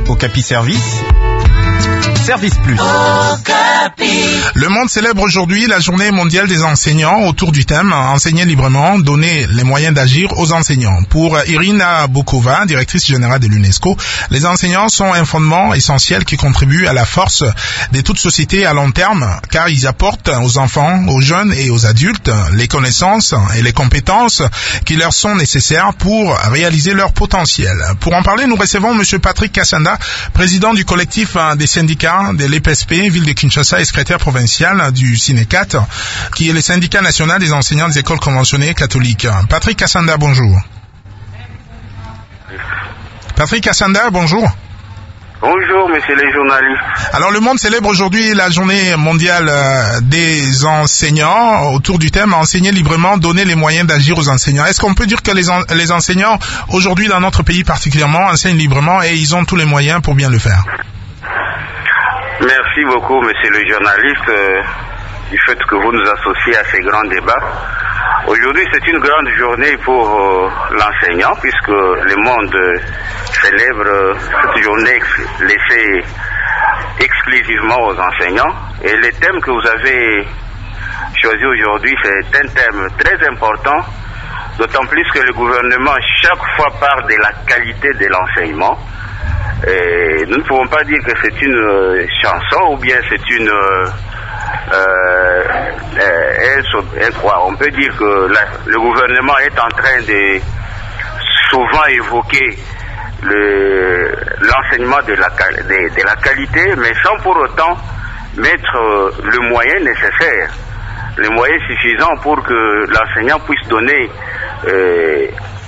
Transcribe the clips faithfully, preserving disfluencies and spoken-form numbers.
Okapi Service, Service Plus. Le monde célèbre aujourd'hui la journée mondiale des enseignants autour du thème « Enseigner librement, donner les moyens d'agir aux enseignants ». Pour Irina Bokova, directrice générale de l'UNESCO, les enseignants sont un fondement essentiel qui contribue à la force de toute société à long terme, car ils apportent aux enfants, aux jeunes et aux adultes les connaissances et les compétences qui leur sont nécessaires pour réaliser leur potentiel. Pour en parler, nous recevons M. Patrick Kassanda, président du collectif des syndicats de l'E P S P, ville de Kinshasa, et secrétaire provincial du SYNECAT, qui est le syndicat national des enseignants des écoles conventionnées catholiques. Patrick Kassanda, bonjour. Patrick Kassanda, bonjour. Bonjour, monsieur les journalistes. Alors, le monde célèbre aujourd'hui la journée mondiale des enseignants autour du thème « Enseigner librement, donner les moyens d'agir aux enseignants ». Est-ce qu'on peut dire que les, en, les enseignants, aujourd'hui dans notre pays particulièrement, enseignent librement et ils ont tous les moyens pour bien le faire? Merci beaucoup, monsieur le journaliste, euh, du fait que vous nous associez à ces grands débats. Aujourd'hui, c'est une grande journée pour euh, l'enseignant, puisque le monde euh, célèbre euh, cette journée ex- laissée exclusivement aux enseignants. Et le thème que vous avez choisi aujourd'hui, c'est un thème très important, d'autant plus que le gouvernement chaque fois parle de la qualité de l'enseignement. Et nous ne pouvons pas dire que c'est une euh, chanson ou bien c'est une... Euh, euh, euh, quoi. On peut dire que la, le gouvernement est en train de souvent évoquer le, l'enseignement de la, de, de la qualité, mais sans pour autant mettre euh, le moyen nécessaire, le moyen suffisant pour que l'enseignant puisse donner... Euh,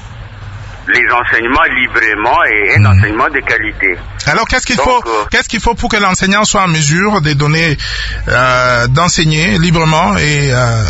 les enseignements librement et un mmh. enseignement de qualité. Alors qu'est-ce qu'il Donc, faut euh, qu'est-ce qu'il faut pour que l'enseignant soit en mesure de donner euh, d'enseigner librement et, euh,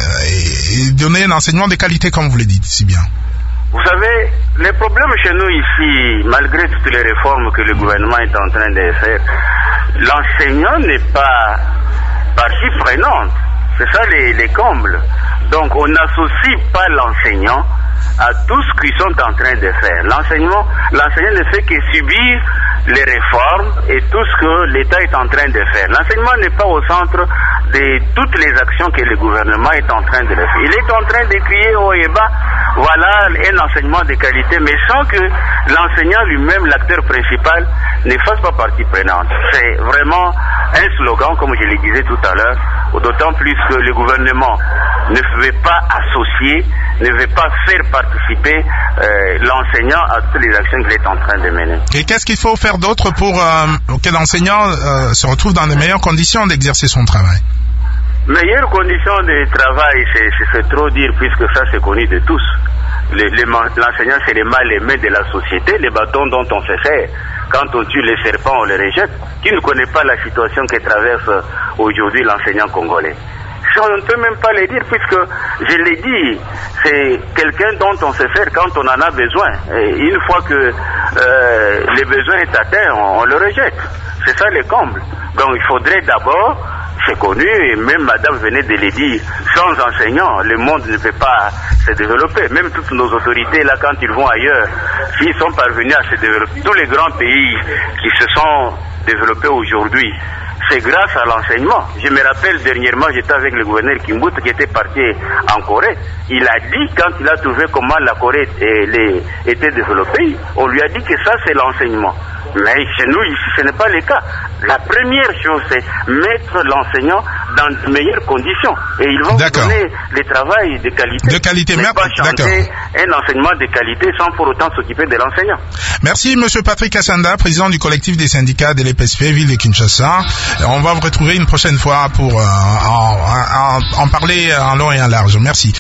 et donner un enseignement de qualité comme vous le dites si bien? Vous savez, les problèmes chez nous ici, malgré toutes les réformes que le gouvernement est en train de faire, l'enseignant n'est pas partie prenante. C'est ça les, les combles. Donc on n'associe pas l'enseignant à tout ce qu'ils sont en train de faire. L'enseignement, l'enseignant ne fait que subir les réformes et tout ce que l'État est en train de faire. L'enseignement n'est pas au centre de toutes les actions que le gouvernement est en train de faire. Il est en train de crier haut et bas, voilà un enseignement de qualité, mais sans que l'enseignant lui-même, l'acteur principal, ne fasse pas partie prenante. C'est vraiment un slogan, comme je le disais tout à l'heure, d'autant plus que le gouvernement ne veut pas associer, ne veut pas faire participer euh, l'enseignant à toutes les actions qu'il est en train de mener. Et qu'est-ce qu'il faut faire d'autre pour euh, que l'enseignant euh, se retrouve dans les meilleures conditions d'exercer son travail? Meilleures conditions de travail, c'est, c'est, c'est trop dire, puisque ça c'est connu de tous. Les, les, l'enseignant, c'est les mal aimés de la société, les bâtons dont on se sert. Quand on tue les serpents, on les rejette. Qui ne connaît pas la situation que traverse aujourd'hui l'enseignant congolais? Ça, on ne peut même pas le dire, puisque, je l'ai dit, c'est quelqu'un dont on se sert quand on en a besoin. Et une fois que euh, le besoin est atteint, on, on le rejette. C'est ça le comble. Donc il faudrait d'abord, c'est connu, et même madame venait de le dire, sans enseignants, le monde ne peut pas se développer. Même toutes nos autorités, là, quand ils vont ailleurs, s'ils sont parvenus à se développer, tous les grands pays qui se sont développés aujourd'hui, c'est grâce à l'enseignement. Je me rappelle dernièrement, j'étais avec le gouverneur Kimbuta qui était parti en Corée. Il a dit, quand il a trouvé comment la Corée était développée, on lui a dit que ça c'est l'enseignement. Mais chez nous, ici, ce n'est pas le cas. La première chose, c'est mettre l'enseignant dans de meilleures conditions. Et ils vont donner le travail de qualité. De qualité, mais pas chanter un enseignement de qualité sans pour autant s'occuper de l'enseignant. Merci, monsieur Patrick Kassanda, président du collectif des syndicats de l'E P S P, ville de Kinshasa. On va vous retrouver une prochaine fois pour euh, en, en, en parler en long et en large. Merci.